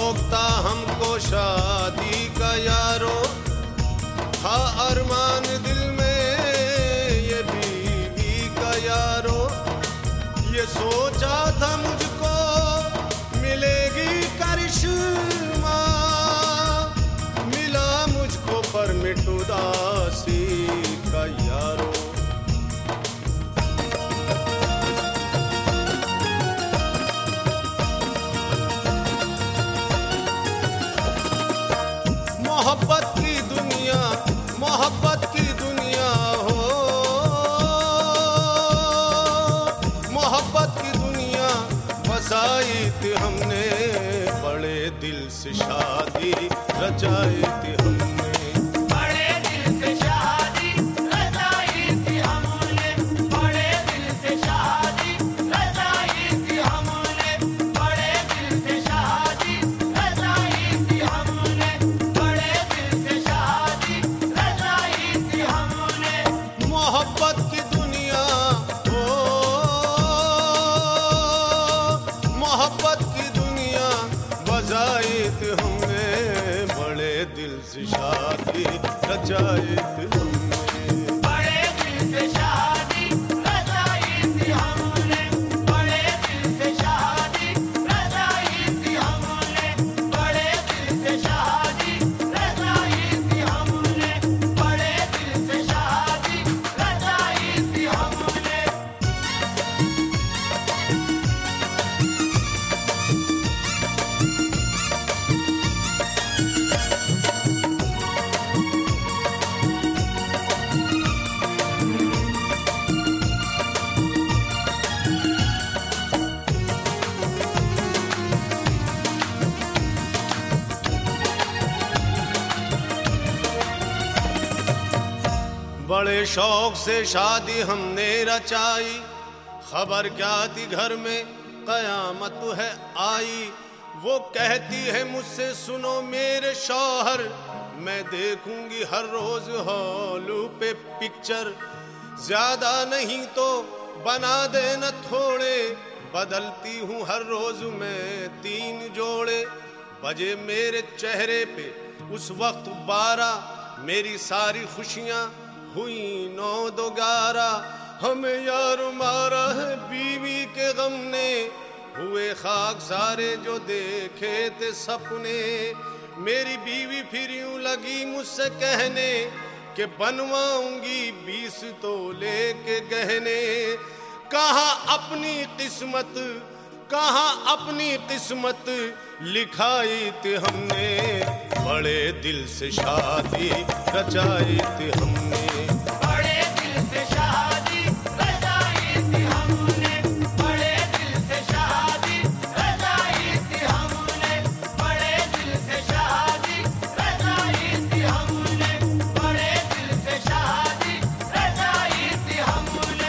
रोकता हमको शादी का यारो, था अरमान दिल में ये बीवी का यारो। ये सोचा था मुझको मिलेगी करिश्मा, मिला मुझको परमिट उदासी का यारो। मोहब्बत की दुनिया, मोहब्बत की दुनिया हो, मोहब्बत की दुनिया बसाई थी हमने, बड़े दिल से शादी रचाई थी हमने, बड़े दिल से शादी रचाई थी हमने, बड़े दिल से शादी रचाई थी हमने, बड़े दिल से शादी रचाई थी हमने, बड़े दिल से शादी रचाई थी हमने। मोहब्बत की दुनिया हो, मोहब्बत की दुनिया बसाई थी हमने, बड़े दिल से शादी रचाई थी हमने। बड़े दिल से शादी रचाई थी हमने, बड़े दिल से शादी रचाई थी हमने, बड़े दिल से शादी रचाई थी हमने, बड़े दिल से शादी रचाई थी हमने। बड़े शौक से शादी हमने रचाई, खबर क्या थी घर में कयामत है आई। वो कहती है मुझसे सुनो मेरे शौहर, मैं देखूंगी हर रोज हॉल पे पिक्चर, ज्यादा नहीं तो बना देना थोड़े, बदलती हूँ हर रोज मैं 3 जोड़े। बजे मेरे चेहरे पे उस वक्त 12, मेरी सारी खुशियाँ हुई 9-2-11। हमें यार मारा है बीवी के गम ने, हुए खाक सारे जो देखे थे सपने। मेरी बीवी फिर यूं लगी मुझसे कहने कि बनवाऊंगी 20 तोले के गहने। कहाँ अपनी किस्मत, कहाँ अपनी किस्मत लिखाई थी हमने, बड़े दिल से शादी रचाई थी हमने। बड़े दिल से शादी रचाई थी हमने, बड़े दिल से शादी रचाई थी हमने, बड़े दिल से शादी रचाई थी हमने, बड़े दिल से शादी रचाई थी हमने।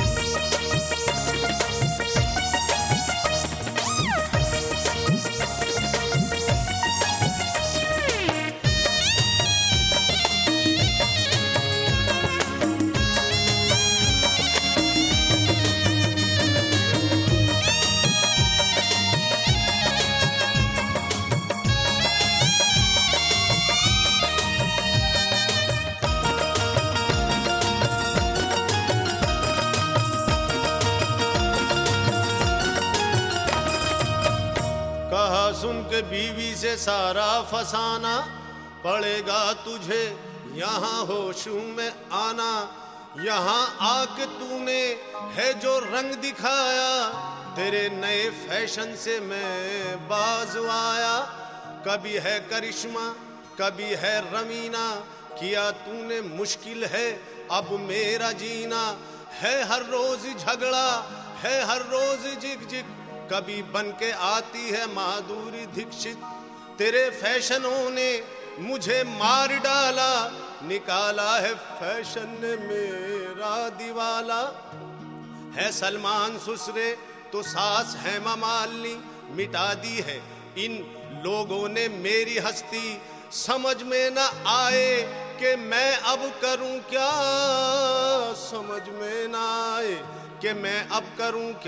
कहा सुन के बीवी से सारा फसाना, पड़ेगा तुझे यहाँ होश में आना। यहाँ आके तूने है जो रंग दिखाया, तेरे नए फैशन से मैं बाज आया। कभी है करिश्मा कभी है रमीना, किया तूने मुश्किल है अब मेरा जीना। है हर रोज झगड़ा है हर रोज जिग जिग, कभी बन के आती है माधुरी दीक्षित। तेरे फैशनों ने मुझे मार डाला, निकाला है फैशन ने मेरा दीवाला। है सलमान ससुरे तो सास है मालिनी, मिटा दी है इन लोगों ने मेरी हस्ती। समझ में न आए कि मैं अब करूं क्या, समझ में न आए कि मैं अब करूं क्या।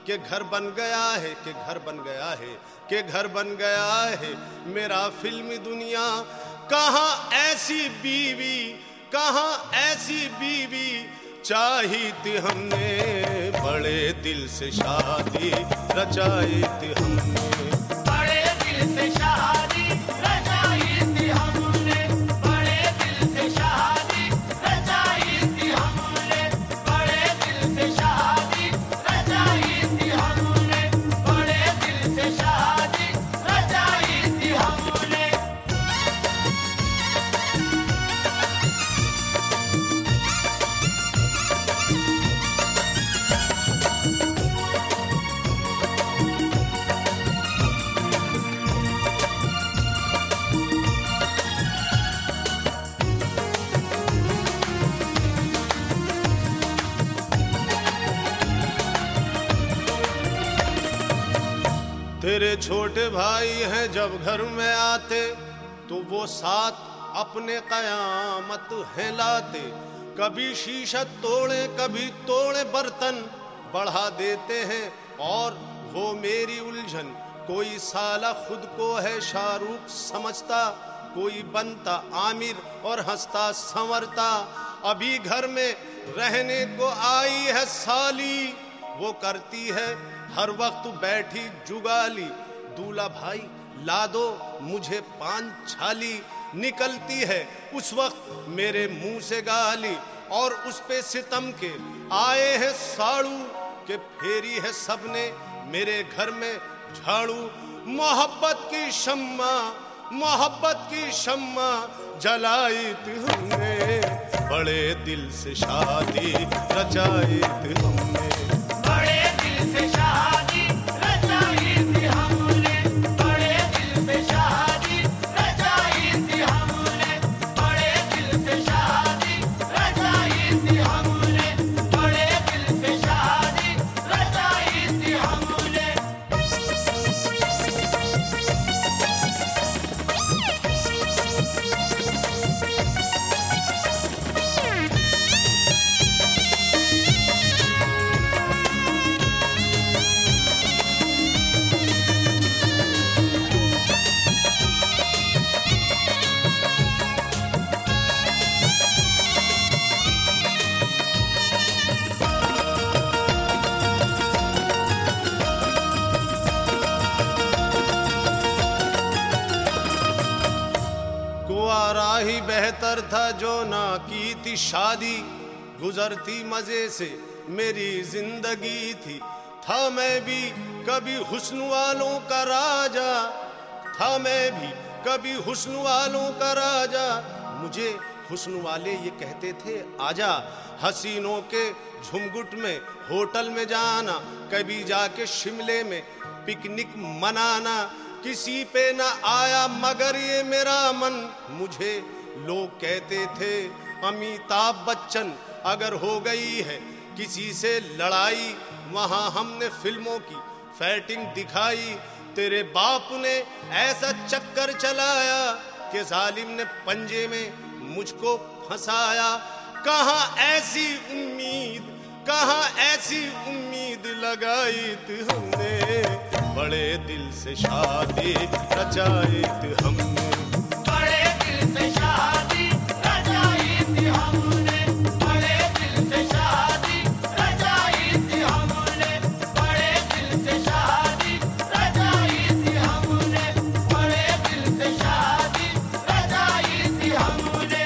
कि घर बन गया है, कि घर बन गया है, कि घर बन गया है मेरा फिल्मी दुनिया। कहाँ ऐसी बीवी, कहाँ ऐसी बीवी चाही थी हमने, बड़े दिल से शादी रचाई थी हमने, बड़े दिल से शादी रचाई थी हमने, बड़े दिल से शादी रचाई थी हमने, बड़े दिल से शादी रचाई थी हमने, बड़े दिल से शादी रचाई थी हमने। तेरे छोटे भाई हैं जब घर में आते तो वो साथ अपने कयामत है लाते, कभी शीशा तोड़े कभी तोड़े बर्तन बढ़ा देते हैं और वो मेरी उलझन। कोई साला खुद को है शाहरुख समझता, कोई बनता आमिर और हंसता संवरता। अभी घर में रहने को आई है साली, वो करती है हर वक्त बैठी जुगाली। दूल्हा भाई ला दो मुझे पान छाली, निकलती है उस वक्त मेरे मुंह से गाली। और उस पे सितम के आए हैं साड़ू के फेरी है सबने मेरे घर में झाड़ू। मोहब्बत की शम्मा, मोहब्बत की शम्मा जलाई थी हमने, बड़े दिल से शादी रचाई थी हमने, बड़े दिल से शादी रचाई थी हमने, बड़े दिल से शादी रचाई थी हमने, बड़े दिल से शादी रचाई थी हमने, बड़े दिल से शादी रचाई थी हमने। कुआरा ही बेहतर था जो ना की थी शादी, गुजरती मजे से मेरी जिंदगी थी। था मैं भी कभी हुस्न वालों का राजा, था मैं भी कभी हुस्न वालों का राजा। मुझे हुस्न वाले ये कहते थे आजा, हसीनों के झुमघुट में होटल में जाना, कभी जाके शिमले में पिकनिक मनाना। किसी पे न आया मगर ये मेरा मन, मुझे लोग कहते थे अमिताभ बच्चन। अगर हो गई है किसी से लड़ाई, वहां हमने फिल्मों की फाइटिंग दिखाई। तेरे बाप ने ऐसा चक्कर चलाया कि जालिम ने पंजे में मुझको फंसाया। कहाँ ऐसी उम्मीद, कहाँ ऐसी उम्मीद लगाई थी हमने, बड़े दिल से शादी रचाई थी हमने, बड़े दिल से शादी रचाई थी हमने, बड़े दिल से शादी रचाई थी हमने, बड़े दिल से शादी रचाई थी हमने, बड़े दिल से शादी रचाई थी हमने।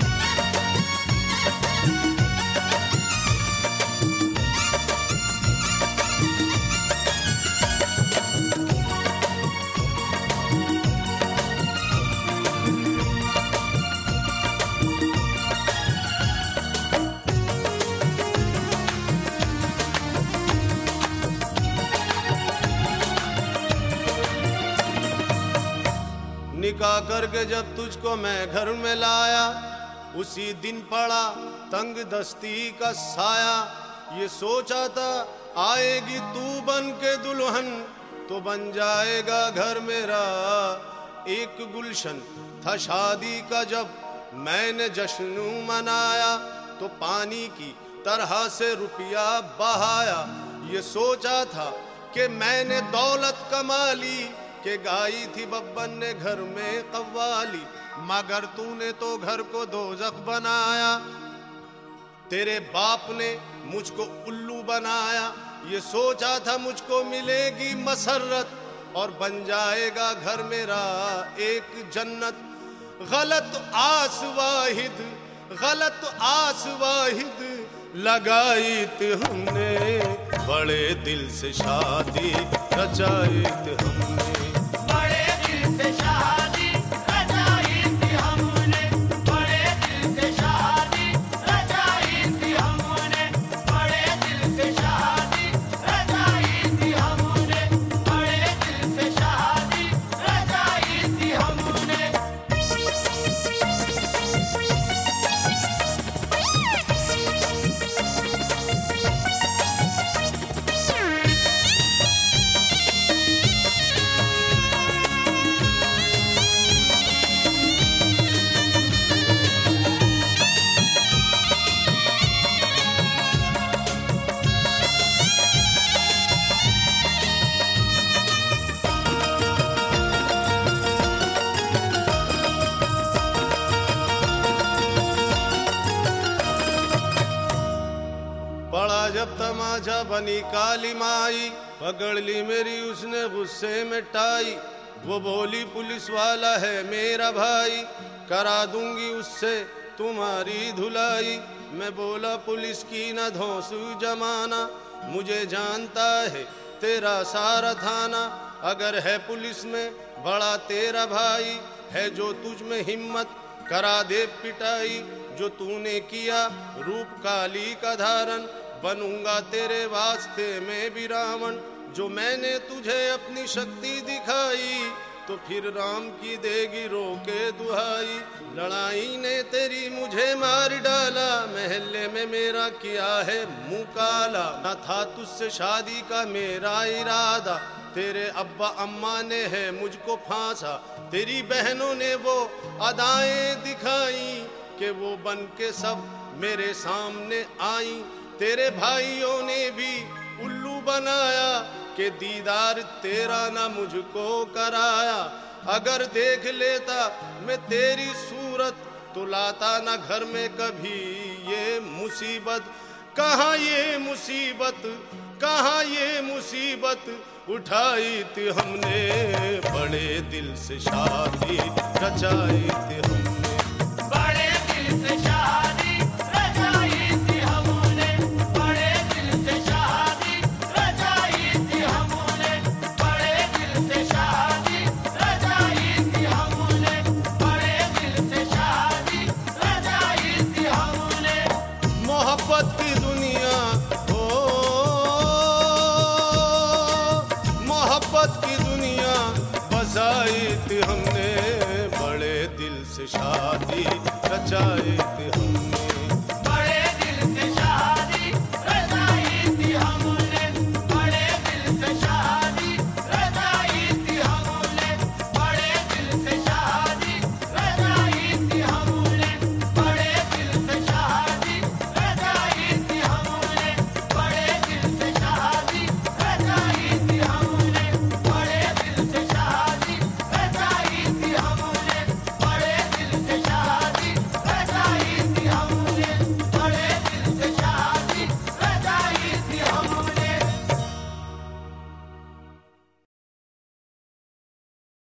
निकाह करके जब तुझको मैं घर में लाया, उसी दिन पड़ा तंग दस्ती का साया। ये सोचा था आएगी तू बन के दुल्हन, तो बन जाएगा घर मेरा एक गुलशन। था शादी का जब मैंने जश्न मनाया, तो पानी की तरह से रुपया बहाया। ये सोचा था कि मैंने दौलत कमा ली, कि गाई थी बब्बन ने घर में कव्वाली, मगर तूने तो घर को दोजख बनाया। तेरे बाप ने मुझको उल्लू बनाया। ये सोचा था मुझको मिलेगी मसरत और बन जाएगा घर मेरा एक जन्नत। गलत आस वाहिद, गलत आस वाहिद लगाई थी हमने, बड़े दिल से शादी रचाई थी हमने। बड़े दिल से शादी रचाई थी हमने, बड़े दिल से शादी रचाई थी हमने, बड़े दिल से शादी रचाई थी हमने, बड़े दिल से शादी रचाई थी हमने। बड़ा जब तमाचा बनी काली माई, पकड़ ली मेरी उसने गुस्से में टाई। वो बोली पुलिस वाला है मेरा भाई, करा दूंगी उससे तुम्हारी धुलाई। मैं बोला पुलिस की न धौंस जमाना, मुझे जानता है तेरा सारा थाना। अगर है पुलिस में बड़ा तेरा भाई, है जो तुझ में हिम्मत करा दे पिटाई। जो तूने किया रूप काली का धारण, बनूंगा तेरे वास्ते में भी रावण। जो मैंने तुझे अपनी शक्ति दिखाई, तो फिर राम की देगी रोके दुहाई। लड़ाई ने तेरी मुझे मार डाला, महल्ले में मेरा किया है मुंह काला। न था तुझसे शादी का मेरा इरादा, तेरे अब्बा अम्मा ने है मुझको फांसा। तेरी बहनों ने वो अदाएं दिखाई, कि वो बन के सब मेरे सामने आई। तेरे भाइयों ने भी उल्लू बनाया, कि दीदार तेरा ना मुझको कराया। अगर देख लेता मैं तेरी सूरत, तो लाता ना घर में कभी ये मुसीबत। कहाँ ये मुसीबत, कहाँ ये मुसीबत उठाई थी हमने, बड़े दिल से शादी रचाई थी हमने। बड़े दिल से शादी रचाई थी हमने, बड़े दिल से शादी रचाई थी हमने, बड़े दिल से शादी रचाई थी हमने, बड़े दिल से शादी रचाई थी हमने। मोहब्बत की दुनिया हो, मोहब्बत की दुनिया बसाई थी हमने, बड़े दिल से शादी रचाई।